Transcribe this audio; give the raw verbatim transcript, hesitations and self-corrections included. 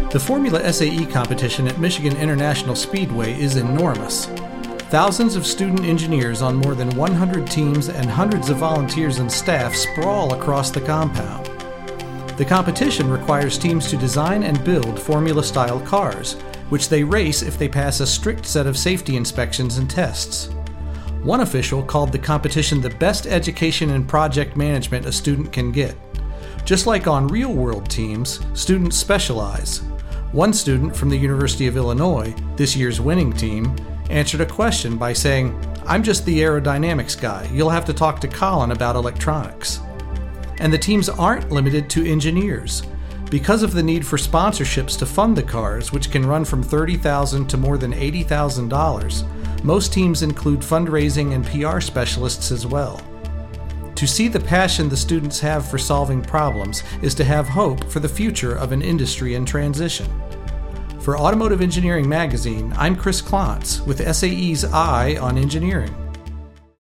The Formula S A E competition at Michigan International Speedway is enormous. Thousands of student engineers on more than one hundred teams and hundreds of volunteers and staff sprawl across the compound. The competition requires teams to design and build Formula-style cars, which they race if they pass a strict set of safety inspections and tests. One official called the competition the best education in project management a student can get. Just like on real-world teams, students specialize. One student from the University of Illinois, this year's winning team, answered a question by saying, "I'm just the aerodynamics guy. You'll have to talk to Colin about electronics." And the teams aren't limited to engineers. Because of the need for sponsorships to fund the cars, which can run from thirty thousand dollars to more than eighty thousand dollars, most teams include fundraising and P R specialists as well. To see the passion the students have for solving problems is to have hope for the future of an industry in transition. For Automotive Engineering Magazine, I'm Chris Klontz with S A E's Eye on Engineering.